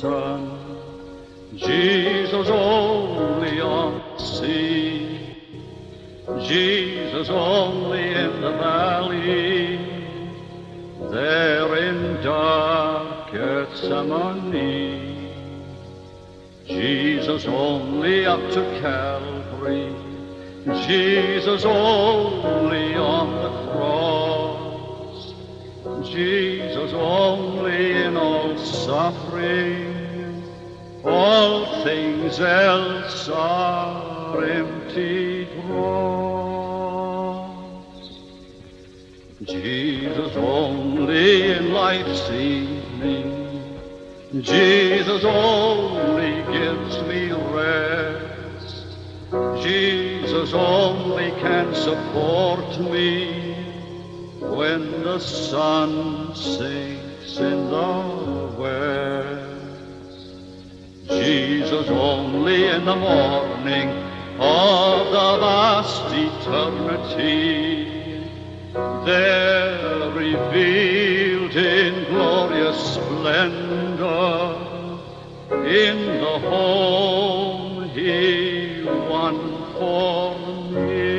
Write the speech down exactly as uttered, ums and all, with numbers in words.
Jordan, Jesus only on the sea, Jesus only in the valley, there in dark Gethsemane, Jesus only up to Calvary, Jesus only on the cross, Jesus only in all suffering, all things else are empty dross. Jesus only in life's evening, Jesus only gives me rest, Jesus only can support me when the sun sinks in the west. Jesus only in the morning of the vast eternity, there revealed in glorious splendor, in the home he won for me.